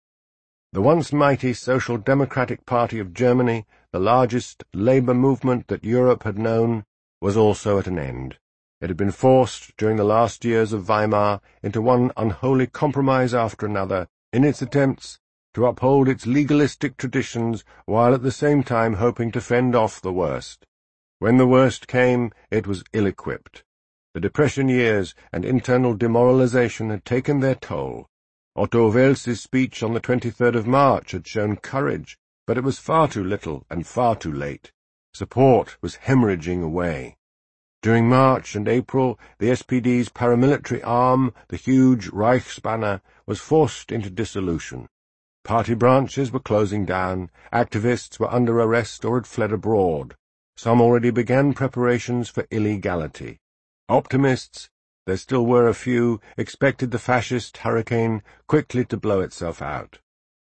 The once mighty Social Democratic Party of Germany, the largest labour movement that Europe had known, was also at an end. It had been forced, during the last years of Weimar, into one unholy compromise after another, in its attempts to uphold its legalistic traditions while at the same time hoping to fend off the worst. When the worst came, it was ill-equipped. The Depression years and internal demoralization had taken their toll. Otto Wels's speech on the twenty-third of March had shown courage, but it was far too little and far too late. Support was hemorrhaging away. During March and April, the S P D's paramilitary arm, the huge Reichsbanner, was forced into dissolution. Party branches were closing down, activists were under arrest or had fled abroad. Some already began preparations for illegality. Optimists, there still were a few, expected the fascist hurricane quickly to blow itself out.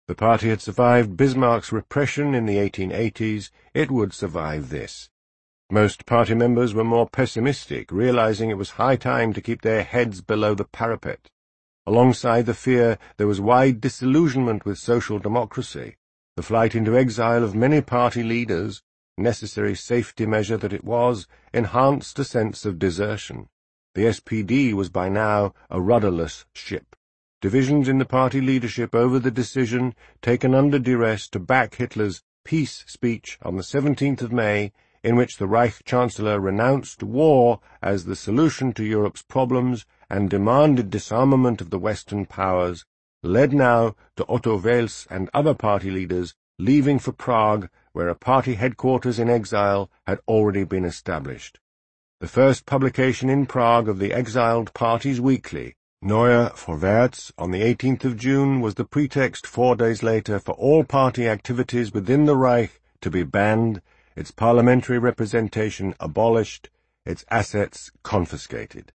The party had survived Bismarck's repression in the eighteen eighties, it would survive this. Most party members were more pessimistic, realizing it was high time to keep their heads below the parapet. Alongside the fear, there was wide disillusionment with social democracy. The flight into exile of many party leaders, necessary safety measure that it was, enhanced a sense of desertion. The S P D was by now a rudderless ship. Divisions in the party leadership over the decision taken under duress to back Hitler's peace speech on the seventeenth of May, in which the Reich Chancellor renounced war as the solution to Europe's problems and demanded disarmament of the Western powers, led now to Otto Wels and other party leaders leaving for Prague, where a party headquarters in exile had already been established. The first publication in Prague of the exiled party's weekly, Neue Vorwärts, on the eighteenth of June, was the pretext four days later for all party activities within the Reich to be banned, its parliamentary representation abolished, its assets confiscated.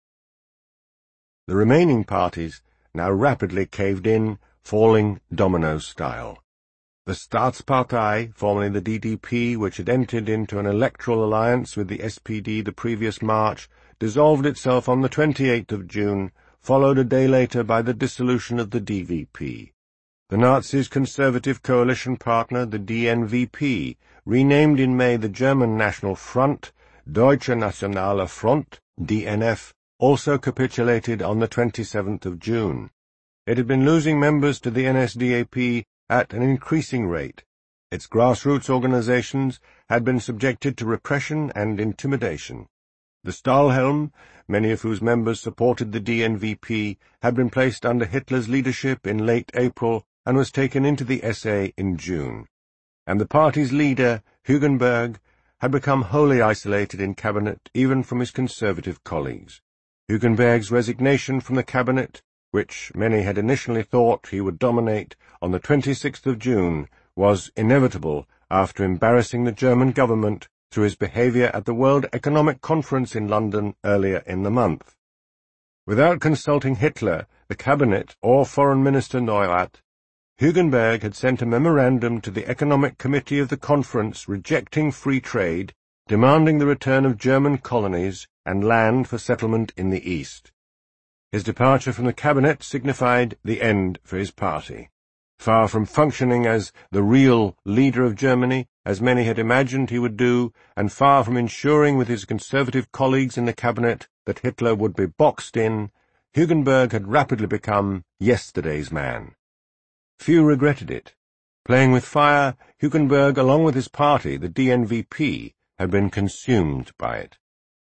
The remaining parties now rapidly caved in, falling domino-style. The Staatspartei, formerly the D D P, which had entered into an electoral alliance with the S P D the previous March, dissolved itself on the twenty-eighth of June, followed a day later by the dissolution of the D V P. The Nazis' conservative coalition partner, the D N V P, renamed in May the German National Front, Deutsche Nationale Front, D N F, also capitulated on the twenty-seventh of June. It had been losing members to the N S D A P at an increasing rate. Its grassroots organizations had been subjected to repression and intimidation. The Stahlhelm, many of whose members supported the D N V P, had been placed under Hitler's leadership in late April and was taken into the S A in June. And the party's leader, Hugenberg, had become wholly isolated in cabinet even from his conservative colleagues. Hugenberg's resignation from the cabinet, which many had initially thought he would dominate, on the twenty-sixth of June, was inevitable after embarrassing the German government through his behavior at the World Economic Conference in London earlier in the month. Without consulting Hitler, the cabinet, or Foreign Minister Neurath, Hugenberg had sent a memorandum to the Economic Committee of the conference rejecting free trade, demanding the return of German colonies and land for settlement in the East. His departure from the cabinet signified the end for his party. Far from functioning as the real leader of Germany, as many had imagined he would do, and far from ensuring with his conservative colleagues in the cabinet that Hitler would be boxed in, Hugenberg had rapidly become yesterday's man. Few regretted it. Playing with fire, Hugenberg, along with his party, the D N V P, had been consumed by it.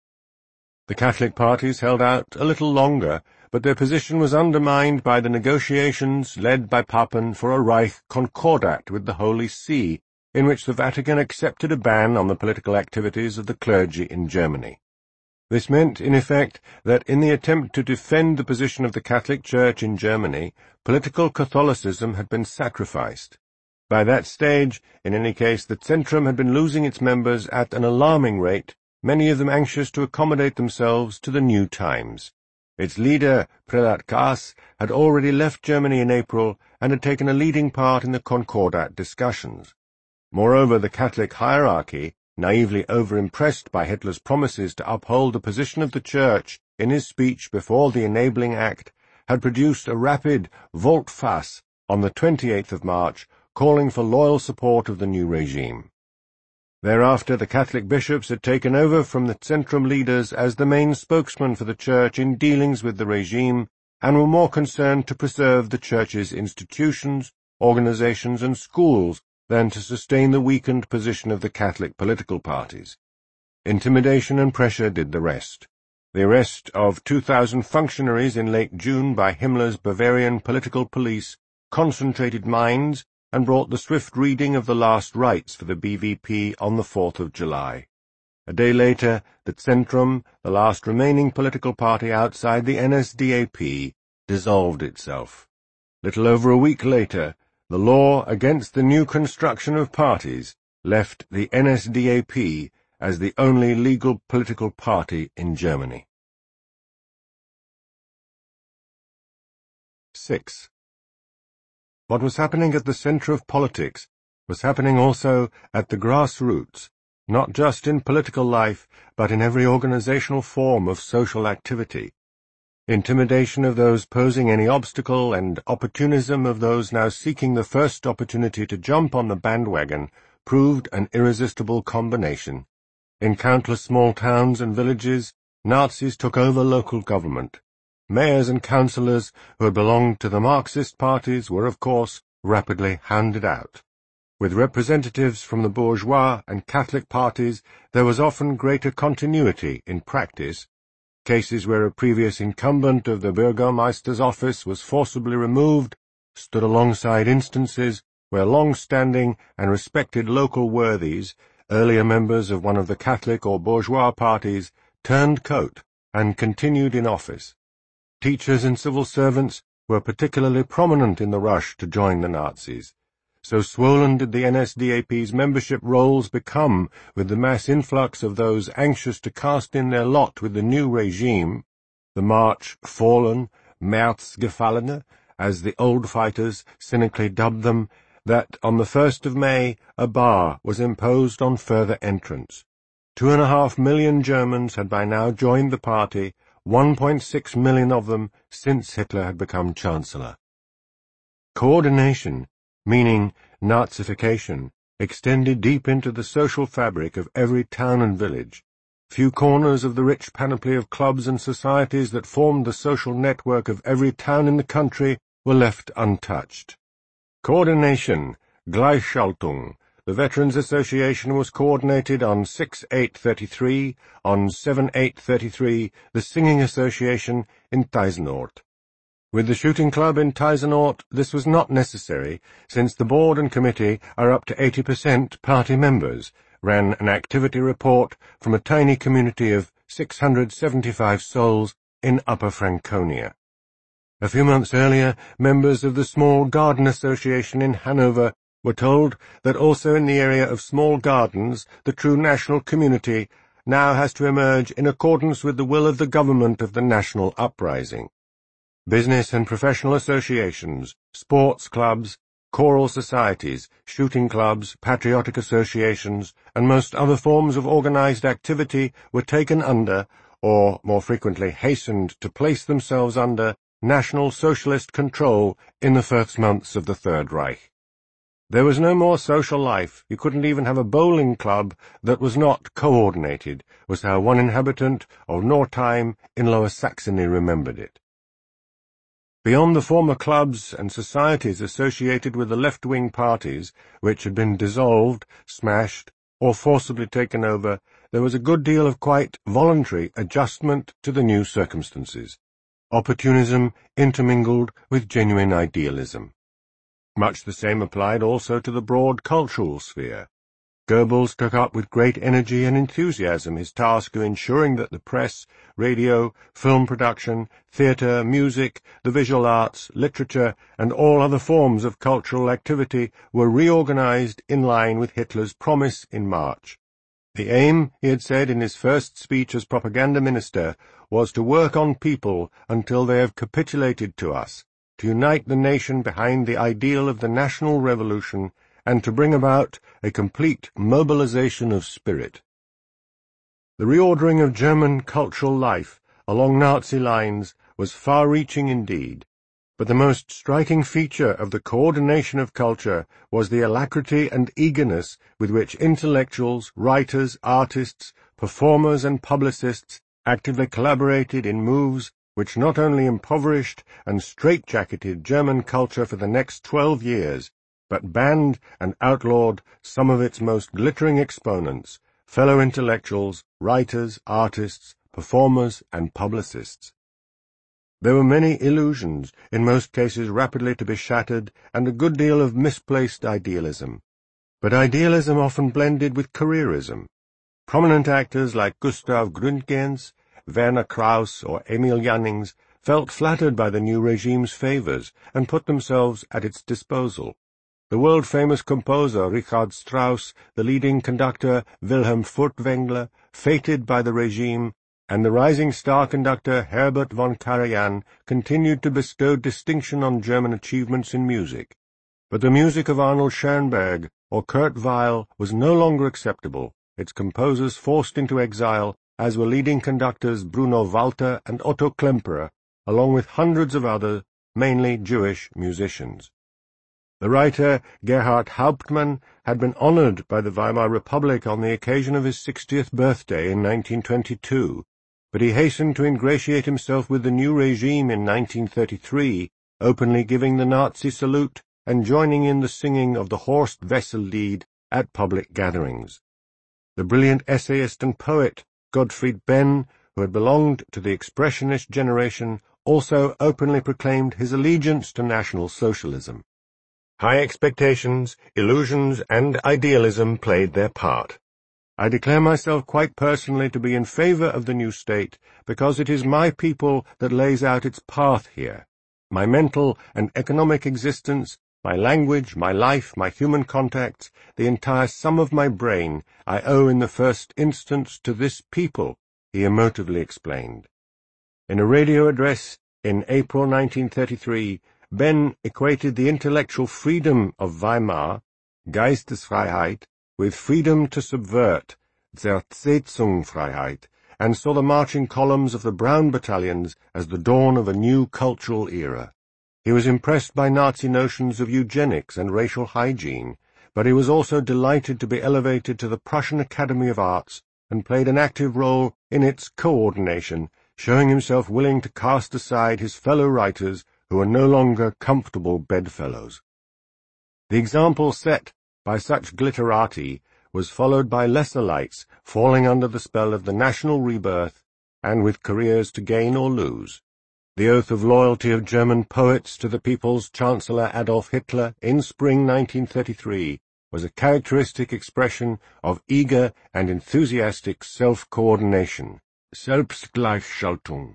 The Catholic parties held out a little longer, but their position was undermined by the negotiations led by Papen for a Reich Concordat with the Holy See, in which the Vatican accepted a ban on the political activities of the clergy in Germany. This meant, in effect, that in the attempt to defend the position of the Catholic Church in Germany, political Catholicism had been sacrificed. By that stage, in any case, the Zentrum had been losing its members at an alarming rate, many of them anxious to accommodate themselves to the new times. Its leader, Prelat Kaas, had already left Germany in April and had taken a leading part in the Concordat discussions. Moreover, the Catholic hierarchy, naively overimpressed by Hitler's promises to uphold the position of the Church in his speech before the Enabling Act, had produced a rapid volte-face on the twenty-eighth of March, calling for loyal support of the new regime. Thereafter, the Catholic bishops had taken over from the Zentrum leaders as the main spokesman for the Church in dealings with the regime, and were more concerned to preserve the Church's institutions, organizations, and schools than to sustain the weakened position of the Catholic political parties. Intimidation and pressure did the rest. The arrest of two thousand functionaries in late June by Himmler's Bavarian political police concentrated minds and brought the swift reading of the last rites for the B V P on the fourth of July. A day later, the Zentrum, the last remaining political party outside the N S D A P, dissolved itself. Little over a week later, the law against the new construction of parties left the N S D A P as the only legal political party in Germany. six. What was happening at the center of politics was happening also at the grassroots, not just in political life, but in every organizational form of social activity. Intimidation of those posing any obstacle and opportunism of those now seeking the first opportunity to jump on the bandwagon proved an irresistible combination. In countless small towns and villages, Nazis took over local government. Mayors and councillors who had belonged to the Marxist parties were, of course, rapidly hounded out. With representatives from the bourgeois and Catholic parties, there was often greater continuity in practice. Cases where a previous incumbent of the Bürgermeister's office was forcibly removed stood alongside instances where long-standing and respected local worthies, earlier members of one of the Catholic or bourgeois parties, turned coat and continued in office. Teachers and civil servants were particularly prominent in the rush to join the Nazis. So swollen did the N S D A P's membership rolls become with the mass influx of those anxious to cast in their lot with the new regime, the March Fallen, Märzgefallene, as the old fighters cynically dubbed them, that on the first of May a bar was imposed on further entrance. Two and a half million Germans had by now joined the party, one point six million of them since Hitler had become Chancellor. Coordination, meaning Nazification, extended deep into the social fabric of every town and village. Few corners of the rich panoply of clubs and societies that formed the social network of every town in the country were left untouched. Coordination, Gleichschaltung. The Veterans Association was coordinated on six eight thirty-three, on seven eight thirty-three, the Singing Association in Theisenort. With the shooting club in Theisenort, this was not necessary, since the board and committee are up to eighty percent party members, ran an activity report from a tiny community of six hundred seventy-five souls in Upper Franconia. A few months earlier, members of the Small Garden Association in Hanover were told that also in the area of small gardens the true national community now has to emerge in accordance with the will of the government of the national uprising. Business and professional associations, sports clubs, choral societies, shooting clubs, patriotic associations, and most other forms of organized activity were taken under, or more frequently hastened to place themselves under, National Socialist control in the first months of the Third Reich. There was no more social life. You couldn't even have a bowling club that was not coordinated, was how one inhabitant of Northeim in Lower Saxony remembered it. Beyond the former clubs and societies associated with the left-wing parties, which had been dissolved, smashed, or forcibly taken over, there was a good deal of quite voluntary adjustment to the new circumstances. Opportunism intermingled with genuine idealism. Much the same applied also to the broad cultural sphere. Goebbels took up with great energy and enthusiasm his task of ensuring that the press, radio, film production, theatre, music, the visual arts, literature, and all other forms of cultural activity were reorganized in line with Hitler's promise in March. The aim, he had said in his first speech as propaganda minister, was to work on people until they have capitulated to us, to unite the nation behind the ideal of the national revolution, and to bring about a complete mobilization of spirit. The reordering of German cultural life along Nazi lines was far-reaching indeed, but the most striking feature of the coordination of culture was the alacrity and eagerness with which intellectuals, writers, artists, performers, and publicists actively collaborated in moves which not only impoverished and straitjacketed German culture for the next twelve years, but banned and outlawed some of its most glittering exponents, fellow intellectuals, writers, artists, performers, and publicists. There were many illusions, in most cases rapidly to be shattered, and a good deal of misplaced idealism. But idealism often blended with careerism. Prominent actors like Gustav Gründgens, Werner Krauss, or Emil Jannings felt flattered by the new regime's favors and put themselves at its disposal. The world-famous composer Richard Strauss, the leading conductor Wilhelm Furtwängler, feted by the regime, and the rising star conductor Herbert von Karajan continued to bestow distinction on German achievements in music. But the music of Arnold Schoenberg or Kurt Weill was no longer acceptable, its composers forced into exile, as were leading conductors Bruno Walter and Otto Klemperer, along with hundreds of other, mainly Jewish, musicians. The writer Gerhard Hauptmann had been honored by the Weimar Republic on the occasion of his sixtieth birthday in nineteen twenty-two, but he hastened to ingratiate himself with the new regime in nineteen thirty-three, openly giving the Nazi salute and joining in the singing of the Horst Wessel Lied at public gatherings. The brilliant essayist and poet Gottfried Benn, who had belonged to the Expressionist generation, also openly proclaimed his allegiance to National Socialism. High expectations, illusions, and idealism played their part. I declare myself quite personally to be in favor of the new state because it is my people that lays out its path here. My mental and economic existence, my language, my life, my human contacts, the entire sum of my brain, I owe in the first instance to this people, he emotively explained. In a radio address in April nineteen thirty-three, Benn equated the intellectual freedom of Weimar, Geistesfreiheit, with freedom to subvert, Zersetzungsfreiheit, and saw the marching columns of the Brown battalions as the dawn of a new cultural era. He was impressed by Nazi notions of eugenics and racial hygiene, but he was also delighted to be elevated to the Prussian Academy of Arts and played an active role in its coordination, showing himself willing to cast aside his fellow writers who were no longer comfortable bedfellows. The example set by such glitterati was followed by lesser lights falling under the spell of the national rebirth and with careers to gain or lose. The oath of loyalty of German poets to the people's Chancellor Adolf Hitler in spring nineteen thirty-three was a characteristic expression of eager and enthusiastic self-coordination, Selbstgleichschaltung.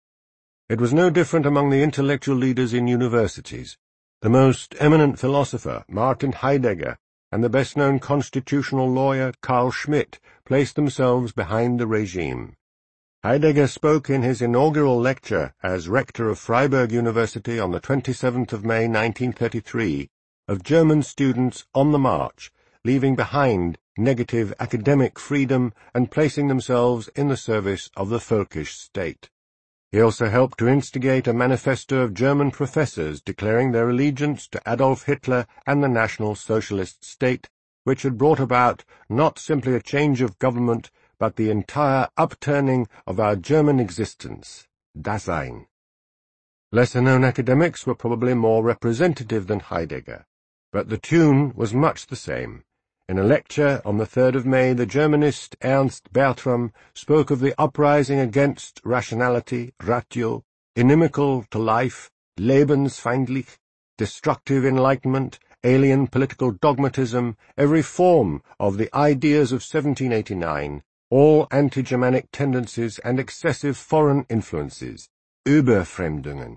It was no different among the intellectual leaders in universities. The most eminent philosopher, Martin Heidegger, and the best-known constitutional lawyer, Carl Schmitt, placed themselves behind the regime. Heidegger spoke in his inaugural lecture as rector of Freiburg University on the twenty-seventh of May nineteen thirty-three of German students on the march, leaving behind negative academic freedom and placing themselves in the service of the Völkisch state. He also helped to instigate a manifesto of German professors declaring their allegiance to Adolf Hitler and the National Socialist state, which had brought about not simply a change of government, but the entire upturning of our German existence, Dasein. Lesser-known academics were probably more representative than Heidegger, but the tune was much the same. In a lecture on the third of May, the Germanist Ernst Bertram spoke of the uprising against rationality, ratio, inimical to life, lebensfeindlich, destructive enlightenment, alien political dogmatism, every form of the ideas of seventeen eighty-nine, all anti-Germanic tendencies and excessive foreign influences, Überfremdungen.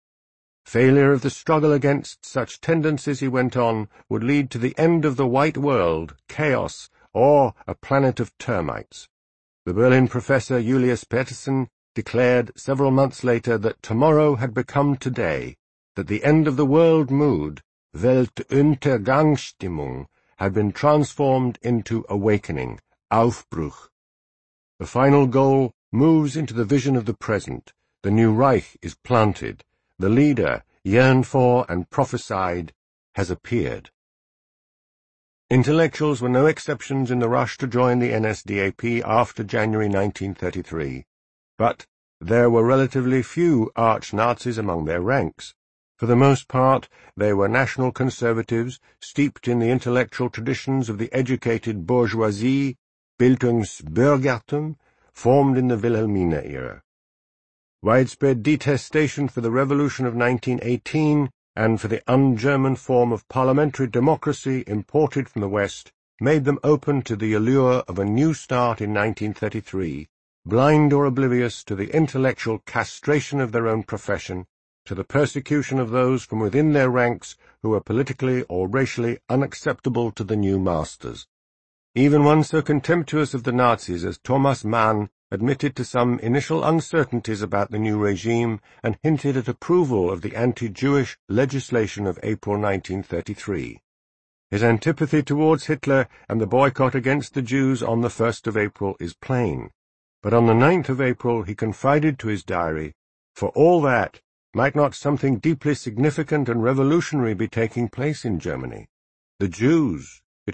Failure of the struggle against such tendencies, he went on, would lead to the end of the white world, chaos, or a planet of termites. The Berlin professor Julius Petersen declared several months later that tomorrow had become today, that the end of the world mood, Weltuntergangsstimmung, had been transformed into awakening, Aufbruch. The final goal moves into the vision of the present. The new Reich is planted. The leader, yearned for and prophesied, has appeared. Intellectuals were no exceptions in the rush to join the N S D A P after January nineteen thirty-three, but there were relatively few arch-Nazis among their ranks. For the most part, they were national conservatives, steeped in the intellectual traditions of the educated bourgeoisie, Bildungsbürgertum, formed in the Wilhelmina era. Widespread detestation for the revolution of nineteen eighteen and for the un-German form of parliamentary democracy imported from the West made them open to the allure of a new start in nineteen thirty-three, blind or oblivious to the intellectual castration of their own profession, to the persecution of those from within their ranks who were politically or racially unacceptable to the new masters. Even one so contemptuous of the Nazis as Thomas Mann admitted to some initial uncertainties about the new regime and hinted at approval of the anti-Jewish legislation of April nineteen thirty-three. His antipathy towards Hitler and the boycott against the Jews on the first of April is plain, but on the ninth of April he confided to his diary, "For all that, might not something deeply significant and revolutionary be taking place in Germany? The Jews,